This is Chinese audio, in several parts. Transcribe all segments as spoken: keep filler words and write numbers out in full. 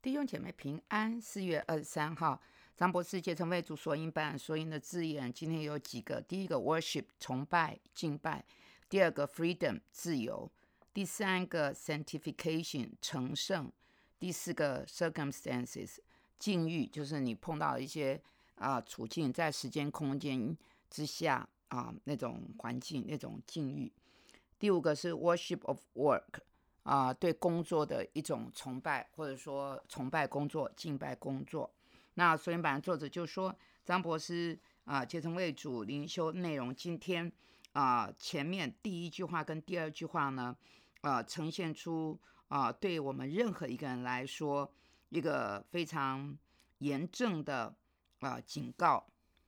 弟兄姐妹平安。四月二十三号，张博士竭诚为主索引版索引的字眼，今天有几个：第一个 worship 崇拜敬拜，第二个 freedom 自由，第三个 sanctification 成圣，第四个 circumstances 境遇，就是你碰到一些啊、处境，在时间空间之下啊、那种环境那种境遇。第五个是 worship of work。啊、对工作的一种崇拜，或者说崇拜工作、敬拜工作。那索引版的作者就说，张博士啊，竭诚为主灵修内容，今天啊、前面第一句话跟第二句话呢，啊、呈现出啊、对我们任何一个人来说，一个非常严正的啊、警告。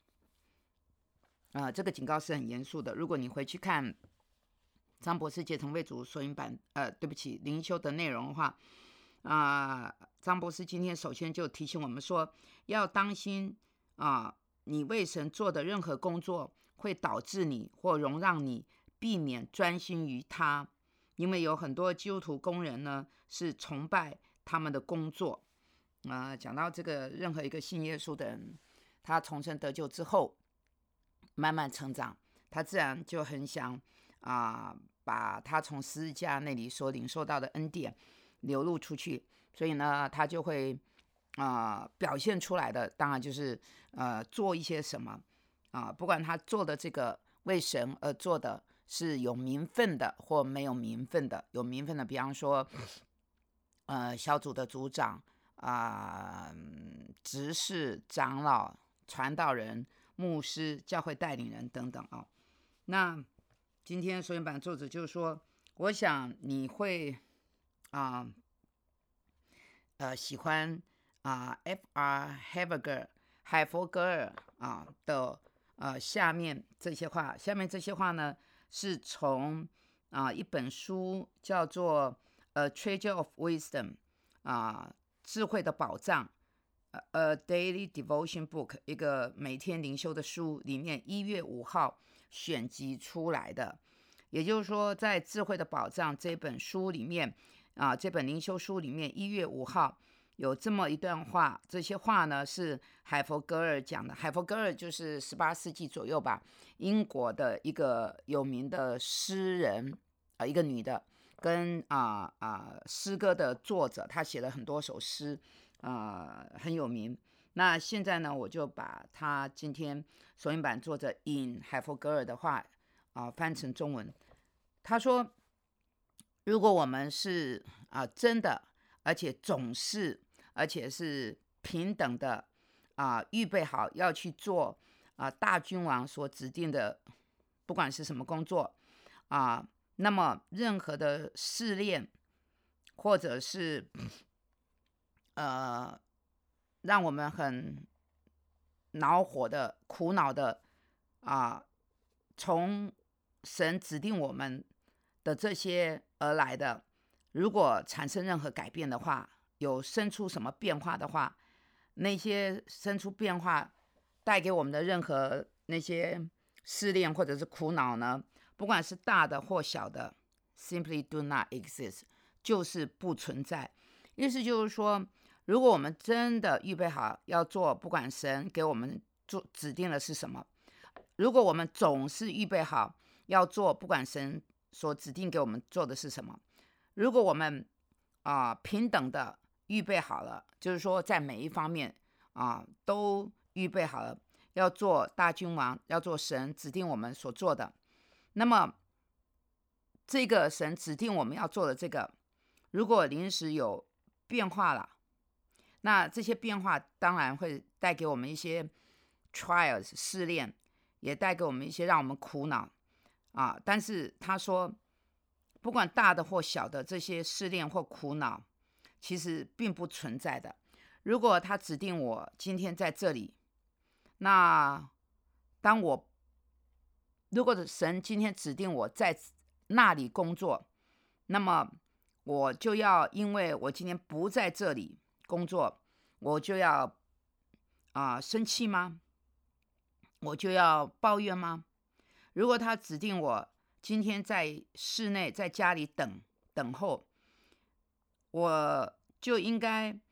啊、这个警告是很严肃的。如果你回去看张博士竭诚为主索引版，呃，对不起，灵修的内容的话，啊、呃，张博士今天首先就提醒我们说，要当心啊、呃，你为神做的任何工作会导致你或容让你避免专心于他，因为有很多基督徒工人呢是崇拜他们的工作。啊、呃，讲到这个，任何一个信耶稣的人，他重生得救之后，慢慢成长，他自然就很想。啊、呃，把他从十字架那里所领受到的恩典流露出去，所以呢，他就会啊、呃、表现出来的，当然就是呃做一些什么啊、呃，不管他做的这个为神而做的是有名分的或没有名分的，有名分的，比方说呃小组的组长啊、呃、执事、长老、传道人、牧师、教会带领人等等啊、哦，那。今天索引版作者就说，我想你会啊、呃、呃喜欢啊、呃、F R Haverger 海佛格尔啊的呃下面这些话，下面这些话呢是从啊、呃、一本书叫做《A Treasure of Wisdom》啊、呃、智慧的宝藏。A Daily Devotion Book 一个每天灵修的书里面一月五号选集出来的，也就是说在智慧的宝藏这本书里面啊，这本灵修书里面一月五号有这么一段话，这些话呢是海佛格尔讲的。海佛格尔就是十八世纪左右吧，英国的一个有名的诗人啊、呃，一个女的，跟啊啊、呃、诗歌的作者，她写了很多首诗。呃，很有名。那现在呢，我就把他今天索引版作者引海佛格尔的话啊、呃、翻成中文。他说，如果我们是啊、呃、真的，而且总是，而且是平等的啊、呃、预备好要去做啊、呃、大君王所指定的，不管是什么工作啊、呃，那么任何的试炼或者是呃，让我们很恼火的、苦恼的啊、从神指定我们的这些而来的，如果产生任何改变的话，有生出什么变化的话，那些生出变化带给我们的任何那些试炼或者是苦恼呢，不管是大的或小的 ，simply do not exist， 就是不存在。意思就是说，如果我们真的预备好要做，不管神给我们做指定的是什么，如果我们总是预备好要做，不管神所指定给我们做的是什么，如果我们啊、呃、平等的预备好了，就是说在每一方面啊、呃、都预备好了要做大君王，要做神指定我们所做的，那么这个神指定我们要做的这个，如果临时有变化了，那这些变化当然会带给我们一些 trials 试炼，也带给我们一些让我们苦恼啊。但是他说，不管大的或小的这些试炼或苦恼，其实并不存在的。如果他指定我今天在这里，那当我如果神今天指定我在那里工作，那么我就要因为我今天不在这里工作，我就要啊、呃、生气吗？我就要抱怨吗？如果他指定我今天在室内在家里等等候，我就应该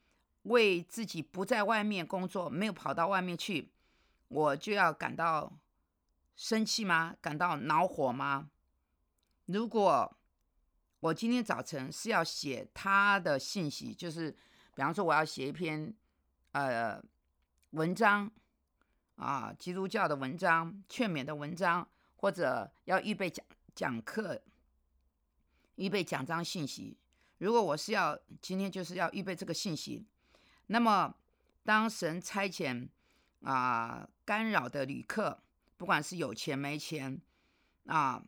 为自己不在外面工作，没有跑到外面去，我就要感到生气吗？感到恼火吗？如果我今天早晨是要写他的信息，就是比方说我要写一篇呃文章啊，基督教的文章、劝勉的文章，或者要预备讲讲课、预备讲章信息。如果我是要今天就是要预备这个信息，那么当神差遣啊、呃、干扰的旅客，不管是有钱没钱啊、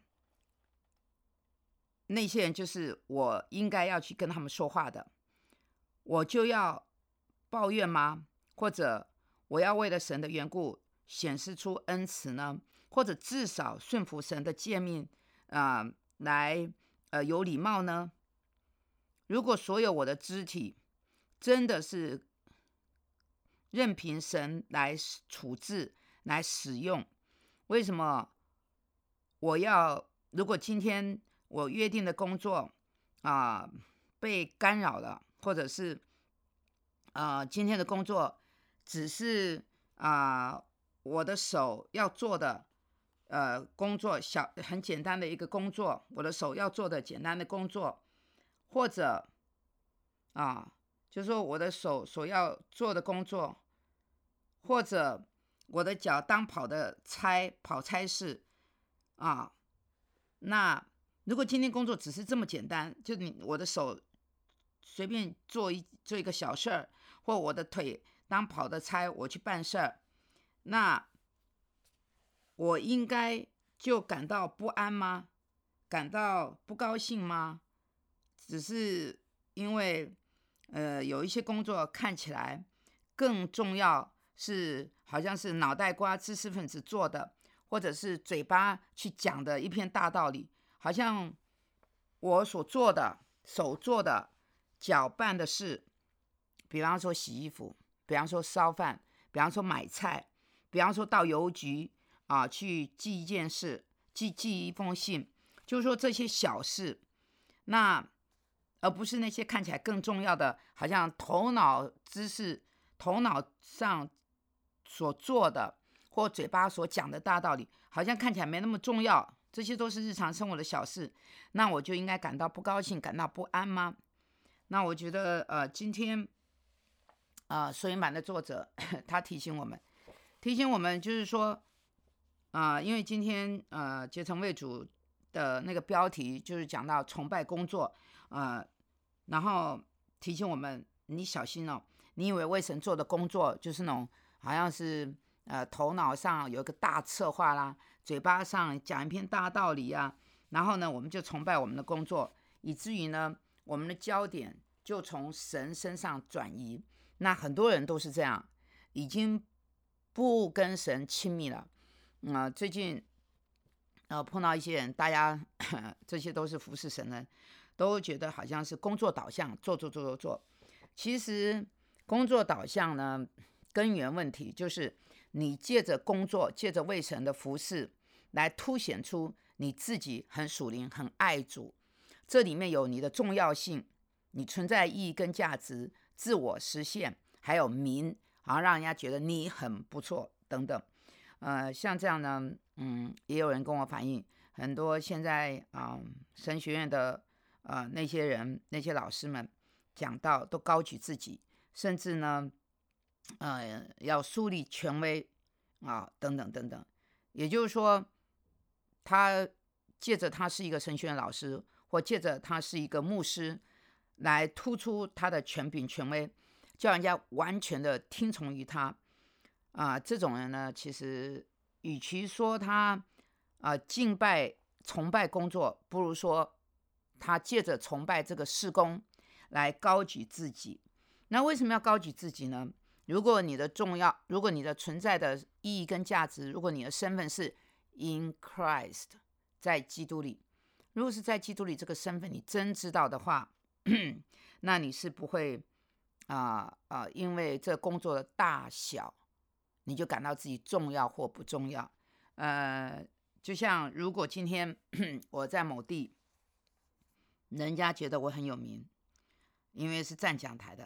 那些人就是我应该要去跟他们说话的，我就要抱怨吗？或者我要为了神的缘故显示出恩慈呢？或者至少顺服神的诫命啊、呃，来呃有礼貌呢？如果所有我的肢体真的是任凭神来处置、来使用，为什么我要？如果今天我约定的工作啊、呃、被干扰了，或者是呃今天的工作只是啊、呃、我的手要做的呃工作小很简单的一个工作，我的手要做的简单的工作，或者啊，就是说我的手所要做的工作，或者我的脚当跑的差跑差事啊，那如果今天工作只是这么简单，就你我的手随便做一做一个小事儿，或我的腿当跑的差，我去办事儿，那我应该就感到不安吗？感到不高兴吗？只是因为呃有一些工作看起来更重要，是好像是脑袋瓜知识分子做的，或者是嘴巴去讲的一片大道理，好像我所做的、手做的、搅拌的事，比方说洗衣服，比方说烧饭，比方说买菜，比方说到邮局啊去寄一件事，寄寄一封信，就是说这些小事，那而不是那些看起来更重要的，好像头脑知识、头脑上所做的或嘴巴所讲的大道理，好像看起来没那么重要。这些都是日常生活的小事，那我就应该感到不高兴、感到不安吗？那我觉得，呃，今天，呃，索引版的作者他提醒我们，提醒我们就是说，啊、呃，因为今天呃，结成为主的那个标题就是讲到崇拜工作，呃，然后提醒我们，你小心哦，你以为为神做的工作就是那种好像是呃头脑上有一个大策划啦，嘴巴上讲一篇大道理啊，然后呢，我们就崇拜我们的工作，以至于呢，我们的焦点就从神身上转移。那很多人都是这样，已经不跟神亲密了。嗯、呃，最近呃碰到一些人，大家这些都是服侍神的人，都觉得好像是工作导向，做做做做做。其实工作导向呢，根源问题就是你借着工作，借着为神的服侍，来凸显出你自己很属灵、很爱主。这里面有你的重要性，你存在意义跟价值，自我实现，还有名，好像让人家觉得你很不错等等。呃，像这样呢，嗯，也有人跟我反映，很多现在啊、呃、神学院的呃那些人、那些老师们讲到都高举自己，甚至呢，呃，要树立权威啊，等等等等。也就是说，他借着他是一个神学院老师，或借着他是一个牧师，来突出他的权柄权威，叫人家完全的听从于他。啊、呃，这种人呢，其实与其说他啊、呃、敬拜崇拜工作，不如说他借着崇拜这个事工来高举自己。那为什么要高举自己呢？如果你的重要，如果你的存在的意义跟价值，如果你的身份是 in Christ， 在基督里，如果是在基督里这个身份你真知道的话，那你是不会啊啊、呃呃，因为这工作的大小，你就感到自己重要或不重要。呃，就像如果今天我在某地，人家觉得我很有名，因为是站讲台的，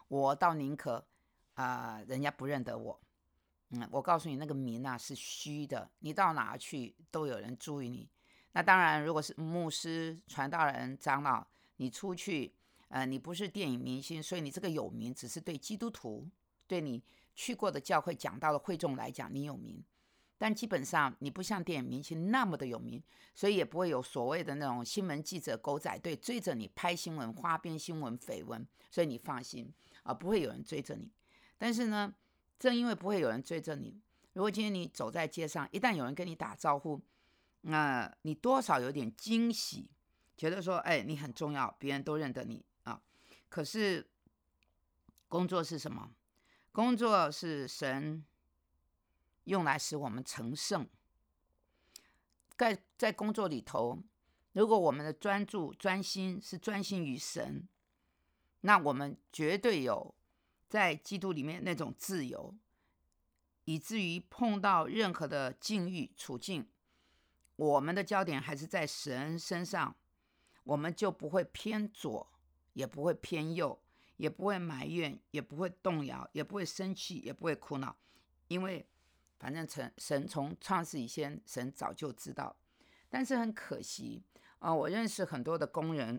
我倒宁可啊、呃，人家不认得我。嗯，我告诉你，那个名啊是虚的，你到哪去都有人注意你。那当然，如果是牧师、传道人、长老，你出去，呃，你不是电影明星，所以你这个有名，只是对基督徒，对你去过的教会讲到的会众来讲，你有名。但基本上你不像电影明星那么的有名，所以也不会有所谓的那种新闻记者狗仔队追着你拍新闻、花边新闻、绯闻，所以你放心啊、呃，不会有人追着你。但是呢，正因为不会有人追着你，如果今天你走在街上，一旦有人跟你打招呼，那、呃、你多少有点惊喜，觉得说，哎，你很重要，别人都认得你啊。可是工作是什么？工作是神用来使我们成圣。在在工作里头，如果我们的专注、专心是专心于神，那我们绝对有在基督里面那种自由，以至于碰到任何的境遇处境，我们的焦点还是在神身上，我们就不会偏左，也不会偏右，也不会埋怨，也不会动摇，也不会生气，也不会苦恼，因为反正神从创世以前，神早就知道。但是很可惜啊、呃，我认识很多的工人，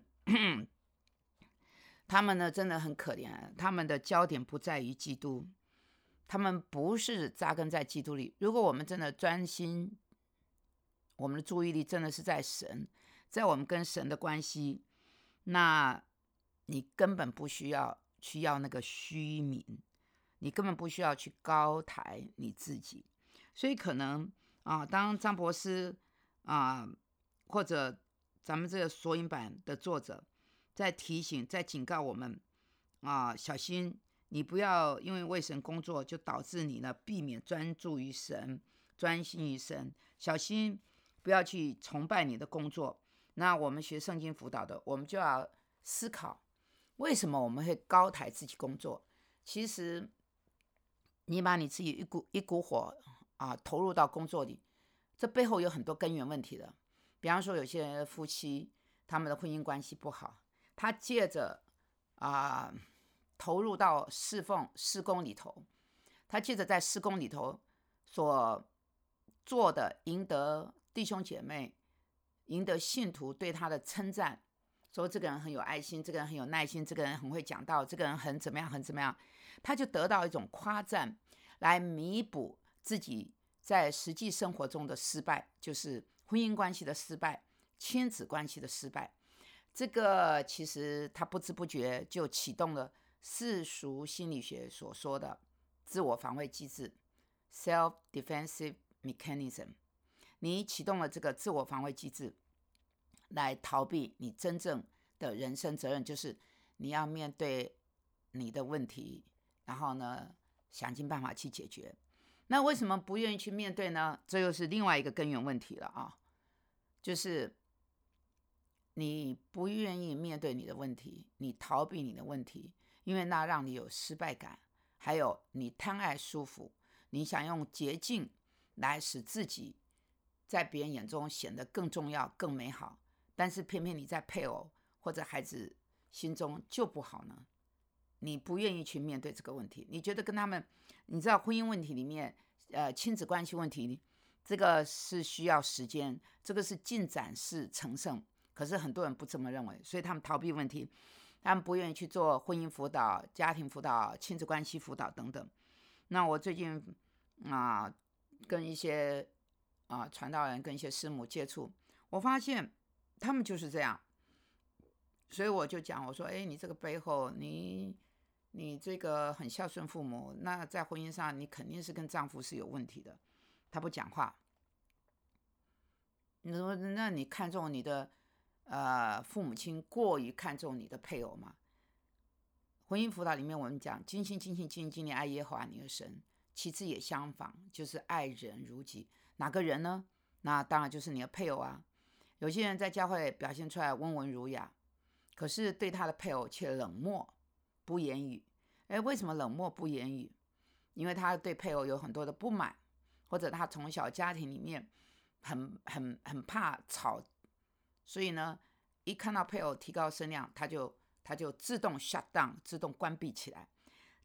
他们呢真的很可怜，他们的焦点不在于基督，他们不是扎根在基督里。如果我们真的专心，我们的注意力真的是在神，在我们跟神的关系，那你根本不需要去要那个虚名，你根本不需要去高抬你自己。所以可能啊，当张博士啊，或者咱们这个索引版的作者在提醒、在警告我们啊，小心你不要因为为神工作，就导致你呢避免专注于神、专心于神。小心不要去崇拜你的工作。那我们学圣经辅导的，我们就要思考，为什么我们会高抬自己工作？其实你把你自己一股一股火啊投入到工作里，这背后有很多根源问题的。比方说，有些夫妻他们的婚姻关系不好，他借着啊投入到侍奉事工里头，他借着在事工里头所做的，赢得弟兄姐妹、赢得信徒对他的称赞，说这个人很有爱心，这个人很有耐心，这个人很会讲道，这个人很怎么样很怎么样，他就得到一种夸赞，来弥补自己在实际生活中的失败，就是婚姻关系的失败、亲子关系的失败。这个其实他不知不觉就启动了世俗心理学所说的自我防卫机制 （self-defensive mechanism）。你启动了这个自我防卫机制，来逃避你真正的人生责任，就是你要面对你的问题，然后呢，想尽办法去解决。那为什么不愿意去面对呢？这又是另外一个根源问题了啊，就是你不愿意面对你的问题，你逃避你的问题，因为那让你有失败感，还有你贪爱舒服，你想用捷径来使自己在别人眼中显得更重要、更美好，但是偏偏你在配偶或者孩子心中就不好呢？你不愿意去面对这个问题，你觉得跟他们，你知道婚姻问题里面，呃，亲子关系问题，这个是需要时间，这个是进展式成圣。可是很多人不这么认为，所以他们逃避问题，他们不愿意去做婚姻辅导、家庭辅导、亲子关系辅导等等。那我最近啊、呃，跟一些啊、呃、传道人、跟一些师母接触，我发现他们就是这样。所以我就讲，我说，哎，你这个背后，你你这个很孝顺父母，那在婚姻上你肯定是跟丈夫是有问题的。他不讲话，你说那你看重你的呃父母亲过于看重你的配偶吗？婚姻辅导里面我们讲，尽心尽心尽心尽力爱耶和华你的神，其次也相仿，就是爱人如己。哪个人呢？那当然就是你的配偶啊。有些人在教会表现出来温文儒雅，可是对他的配偶却冷漠不言语。哎，为什么冷漠不言语？因为他对配偶有很多的不满，或者他从小家庭里面很很很怕吵，所以呢，一看到配偶提高声量，他就他就自动 shut down， 自动关闭起来。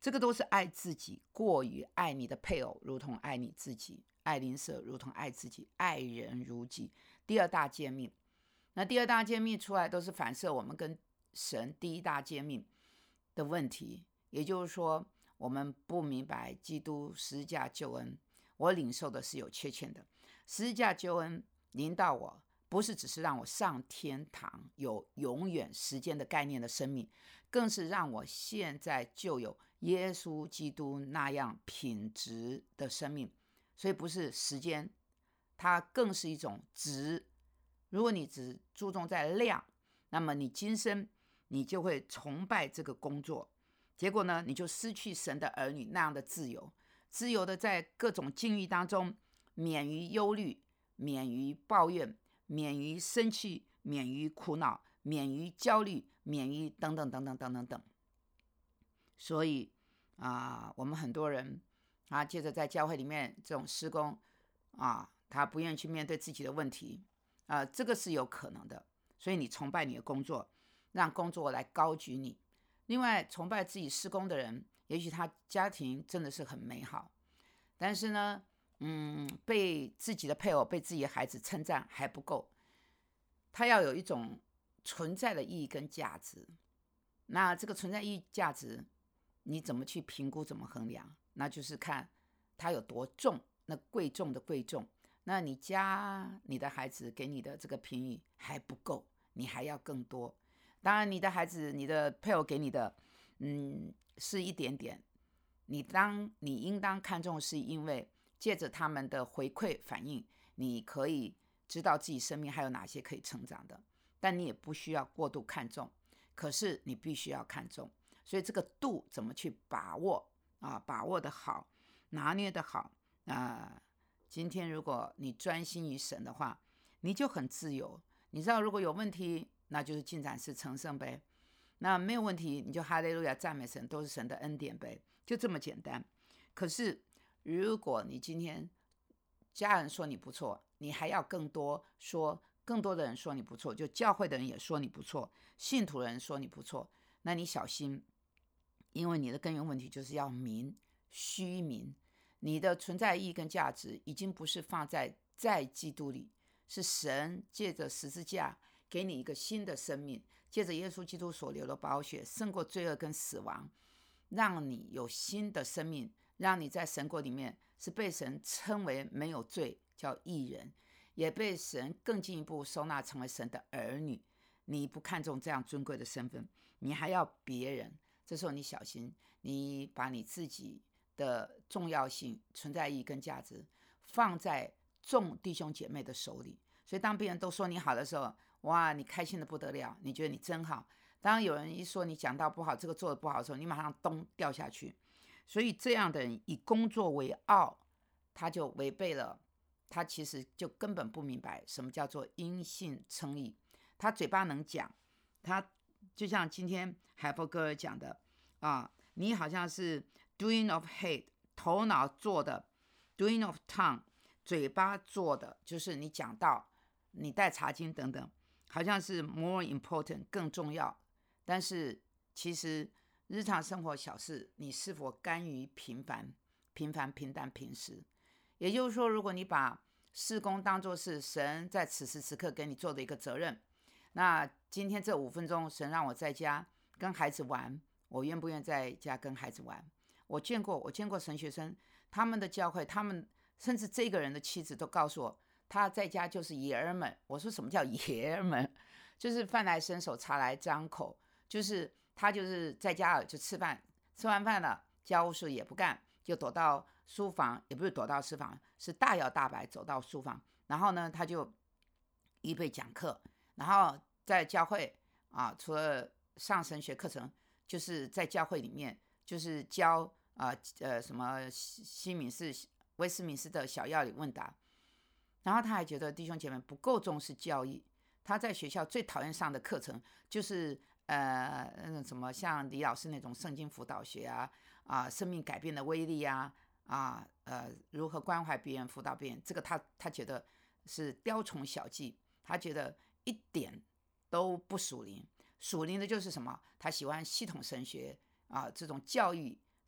这个都是爱自己，过于爱你的配偶，如同爱你自己；爱邻舍，如同爱自己；爱人如己。第二大诫命，那第二大诫命出来都是反射我们跟神第一大诫命的问题，也就是说，我们不明白基督十字架救恩，我领受的是有缺陷的。十字架救恩临到我，不是只是让我上天堂，有永远时间的概念的生命，更是让我现在就有耶稣基督那样品质的生命。所以不是时间，它更是一种质。如果你只注重在量，那么你今生你就会崇拜这个工作，结果呢，你就失去神的儿女那样的自由，自由的在各种境遇当中免于忧虑，免于抱怨，免于生气，免于苦恼，免于焦虑，免于等等等等等等等。所以啊、呃，我们很多人啊，接着在教会里面这种施工啊，他不愿意去面对自己的问题啊、呃，这个是有可能的。所以你崇拜你的工作，让工作来高举你。另外，崇拜自己施工的人，也许他家庭真的是很美好，但是呢，嗯，被自己的配偶、被自己的孩子称赞还不够，他要有一种存在的意义跟价值。那这个存在意义价值，你怎么去评估、怎么衡量？那就是看它有多重，那贵重的贵重。那你家你的孩子给你的这个评语还不够，你还要更多。当然，你的孩子、你的配偶给你的，嗯，是一点点。你当你应当看重，是因为借着他们的回馈反应，你可以知道自己生命还有哪些可以成长的。但你也不需要过度看重，可是你必须要看重。所以这个度怎么去把握啊？把握的好，拿捏的好啊。今天如果你专心于神的话，你就很自由。你知道如果有问题，那就是进展式成圣呗。那没有问题，你就哈利路亚赞美神，都是神的恩典呗，就这么简单。可是如果你今天家人说你不错，你还要更多说，更多的人说你不错，就教会的人也说你不错，信徒的人说你不错，那你小心，因为你的根源问题就是要名虚名。你的存在意义跟价值已经不是放在在基督里，是神借着十字架给你一个新的生命，借着耶稣基督所流的宝血胜过罪恶跟死亡，让你有新的生命，让你在神国里面是被神称为没有罪，叫义人，也被神更进一步收纳成为神的儿女。你不看重这样尊贵的身份，你还要别人，这时候你小心，你把你自己的重要性、存在意义跟价值放在众弟兄姐妹的手里。所以当别人都说你好的时候，哇，你开心的不得了，你觉得你真好。当有人一说你讲道不好，这个做的不好的时候，你马上咚掉下去。所以这样的人以工作为傲，他就违背了，他其实就根本不明白什么叫做因信称义。他嘴巴能讲，他就像今天海波哥讲的啊，你好像是 doing of head 头脑做的， doing of tongue 嘴巴做的，就是你讲道，你带查经等等，好像是 more important 更重要。但是其实日常生活小事，你是否甘于平凡、平凡、平淡、平实？也就是说，如果你把事工当作是神在此时此刻给你做的一个责任，那今天这五分钟，神让我在家跟孩子玩，我愿不愿在家跟孩子玩？我见过，我见过神学生，他们的教会，他们甚至这个人的妻子都告诉我，他在家就是爷儿们。我说什么叫爷儿们？就是饭来伸手，茶来张口，就是他就是在家就吃饭，吃完饭了，家务事也不干，就躲到书房，也不是躲到书房，是大摇大摆走到书房，然后呢，他就预备讲课，然后在教会啊，除了上神学课程，就是在教会里面就是教啊呃什么西敏寺、威斯敏斯的小要理问答，然后他还觉得弟兄姐妹不够重视教育。他在学校最讨厌上的课程就是呃那什么像李老师那种圣经辅导学啊啊生命改变的威力啊啊呃如何关怀别人辅导别人，这个他他觉得是雕虫小技，他觉得一点都不属灵。属灵的就是什么？他喜欢系统神学啊这种教育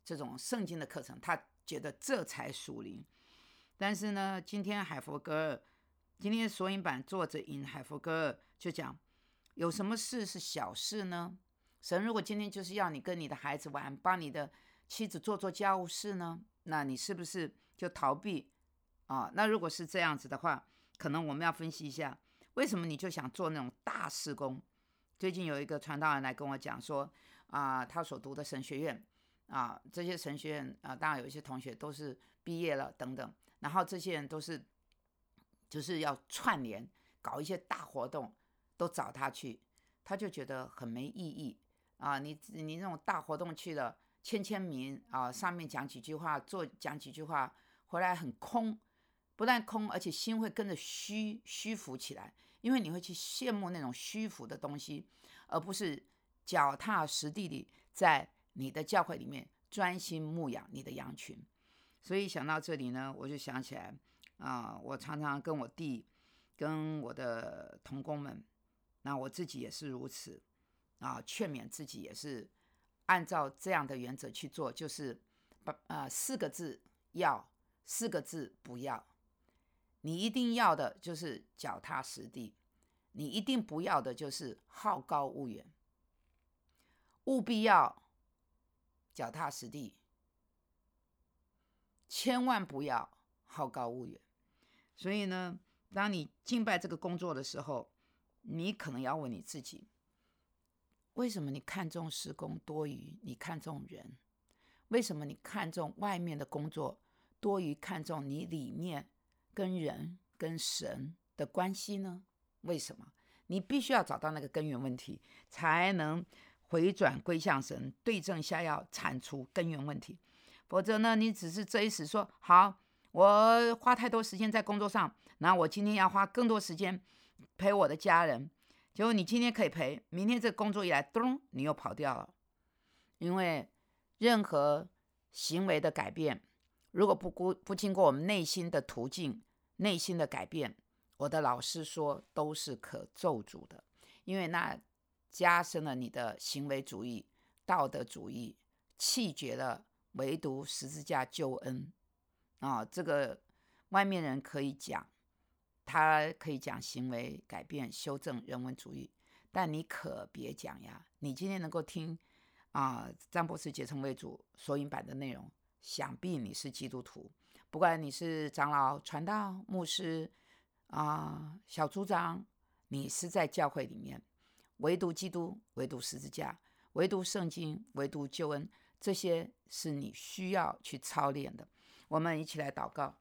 这种圣经的课程，他觉得这才属灵。但是呢，今天海弗格尔，今天索引版作者引海弗格尔就讲，有什么事是小事呢？神如果今天就是要你跟你的孩子玩，帮你的妻子做做家务事呢，那你是不是就逃避啊？那如果是这样子的话，可能我们要分析一下，为什么你就想做那种大事工？最近有一个传道人来跟我讲说，啊、他所读的神学院啊，这些神学院啊，当然有一些同学都是毕业了等等，然后这些人都是就是要串联搞一些大活动，都找他去，他就觉得很没意义啊！你你那种大活动去了，签签名啊，上面讲几句话，做讲几句话，回来很空，不但空，而且心会跟着虚虚浮起来，因为你会去羡慕那种虚浮的东西，而不是脚踏实地地在你的教会里面专心牧养你的羊群。所以想到这里呢，我就想起来啊、我常常跟我弟、跟我的同工们，那我自己也是如此啊，劝勉自己也是按照这样的原则去做，就是把呃四个字要，四个字不要。你一定要的就是脚踏实地，你一定不要的就是好高骛远，务必要脚踏实地，千万不要好高骛远。所以呢，当你敬拜这个工作的时候，你可能要问你自己，为什么你看重施工多于你看重人？为什么你看重外面的工作多于看重你里面跟人跟神的关系呢？为什么？你必须要找到那个根源问题，才能回转归向神，对症下药，铲除根源问题。否则呢，你只是这一时说好，我花太多时间在工作上，然后我今天要花更多时间陪我的家人，结果你今天可以陪，明天这个工作一来，咚，你又跑掉了。因为任何行为的改变，如果不不经过我们内心的途径，内心的改变，我的老师说都是可咒诅的，因为那加深了你的行为主义、道德主义，弃绝了唯独十字架救恩啊！这个外面人可以讲，他可以讲行为改变、修正人文主义，但你可别讲呀！你今天能够听啊，张博士解成为主索引版的内容，想必你是基督徒，不管你是长老、传道、牧师啊、小组长，你是在教会里面，唯独基督，唯独十字架，唯独圣经，唯独救恩，这些是你需要去操练的。我们一起来祷告。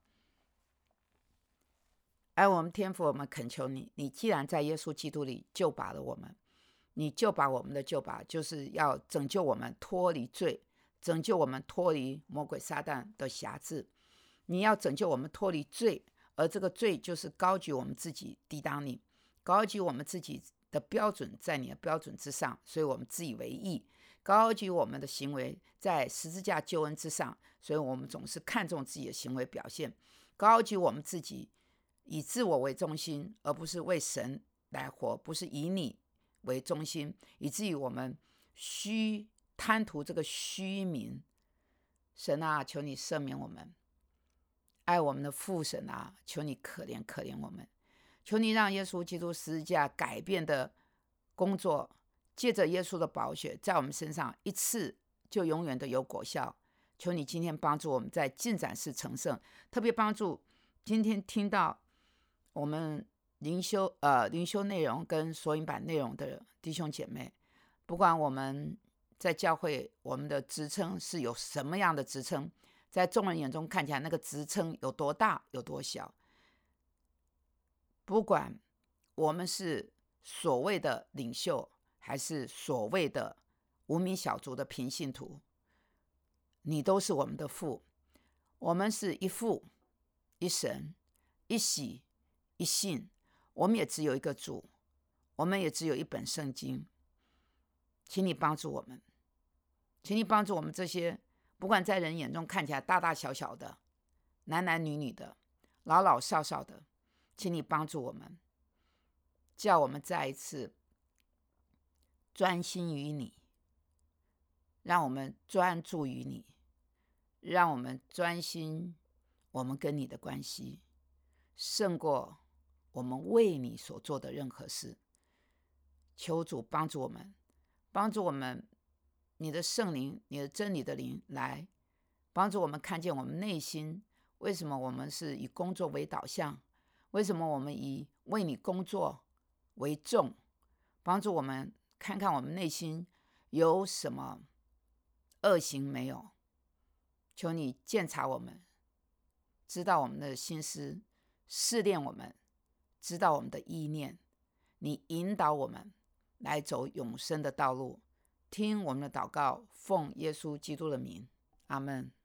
而我们天父，我们恳求你，你既然在耶稣基督里救拔了我们，你救拔我们的救拔，就是要拯救我们脱离罪，拯救我们脱离魔鬼撒旦的辖制。你要拯救我们脱离罪，而这个罪就是高举我们自己抵挡你，高举我们自己的标准在你的标准之上，所以我们自以为义，高举我们的行为在十字架救恩之上，所以我们总是看重自己的行为表现，高举我们自己以自我为中心，而不是为神来活，不是以你为中心，以至于我们虚贪图这个虚名。神啊，求你赦免我们，爱我们的父神啊，求你可怜可怜我们，求你让耶稣基督十字架改变的工作，借着耶稣的宝血在我们身上一次就永远的有果效。求你今天帮助我们在进展式成圣，特别帮助今天听到我们灵修呃灵修内容跟索引版内容的弟兄姐妹，不管我们在教会我们的职称是有什么样的职称，在众人眼中看起来那个职称有多大有多小，不管我们是所谓的领袖还是所谓的无名小卒的平信徒，你都是我们的父，我们是一父一神一喜一信，我们也只有一个主，我们也只有一本圣经。请你帮助我们，请你帮助我们这些不管在人眼中看起来大大小小的，男男女女的，老老少少的，请你帮助我们，叫我们再一次专心于你，让我们专注于你， 让我们专心我们跟你的关系，胜过我们为你所做的任何事。求主帮助我们，帮助我们你的圣灵，你的真理的灵来帮助我们看见我们内心，为什么我们是以工作为导向，为什么我们以为你工作为重，帮助我们看看我们内心有什么恶行没有。求你鉴察我们，知道我们的心思，试炼我们，知道我们的意念，你引导我们来走永生的道路。听我们的祷告，奉耶稣基督的名，阿们。